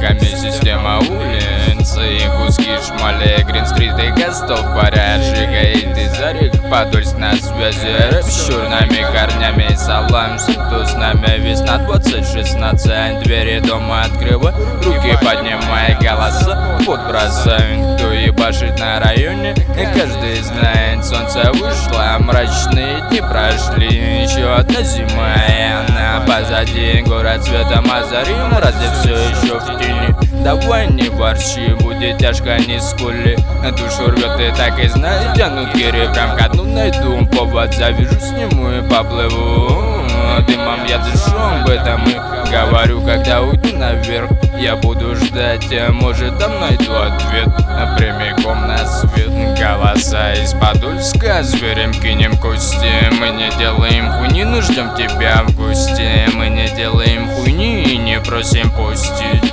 ногами система улиц и куски шмали. Грин-стрит и Гастов парят, сжигает из зарек Подольск на связи, рэп с черными корнями. Саламся, кто с нами, весна 2016. Двери дома открывай, руки поднимай, голоса подбросают. Кто ебашит на районе, каждый знает. Солнце вышло, мрачные дни прошли. Еще одна зима, и она позади. Город светом озарим, разве все еще в тени? Давай не ворчи, будет тяжко, не скули. Душу рвет и так и знаю, тянут гири прям ко дну. Найду повод, завяжу, сниму и поплыву. Дымом я дышу, об этом и говорю, когда уйду наверх. Я буду ждать, может там найду ответ. Прямиком на свет. Голоса из Подольска, зверем кинем кости. Мы не делаем хуйни, но ждем тебя в гости. Мы не делаем хуйни и не просим пустить.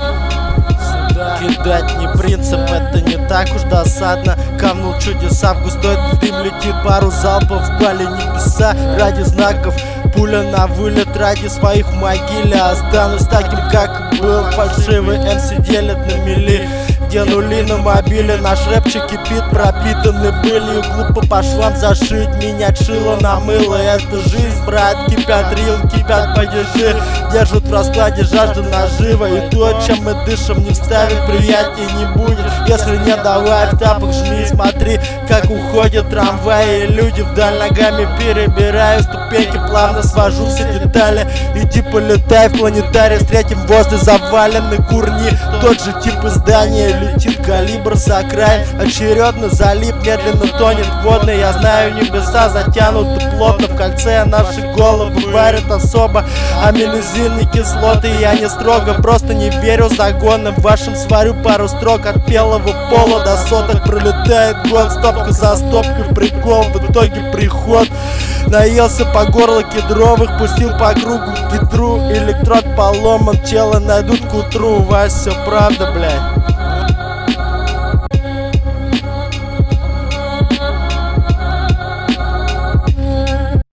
Кидать не принцип, это не так уж досадно. Камнул чудеса, в густой дым летит пару залпов. Пали небеса ради знаков. Пуля на вылет ради своих в могиле. Останусь таким, как был. Фальшивый МС делят на мили. Где нули на мобиле, наш рэпчик кипит, пропитанный пылью. Глупо по швам зашить, меня шило на мыло. Это жизнь, брат, кипят рил, кипят падежи. Держат в раскладе жажду нажива. И то, чем мы дышим, не вставить приятнее не будет. Если не, давай в тапок жми, смотри, как уходят трамваи. И люди вдаль ногами перебираю ступеньки, плавно свожу все детали. Иди полетай в планетарий, встретим возле заваленной курни. Тот же тип издания. Летит калибр с окраин, очередно залип, медленно тонет водный. Я знаю, небеса затянуты плотно, в кольце наши головы варят особо аминозильные кислоты. Я не строго, просто не верю загонам вашим. Сварю пару строк от белого пола до соток. Пролетает год, стопка за стопкой, прикол, в итоге приход. Наелся по горло кедровых, пустил по кругу гидру. Электрод поломан, челы найдут к утру. У вас все правда, блядь.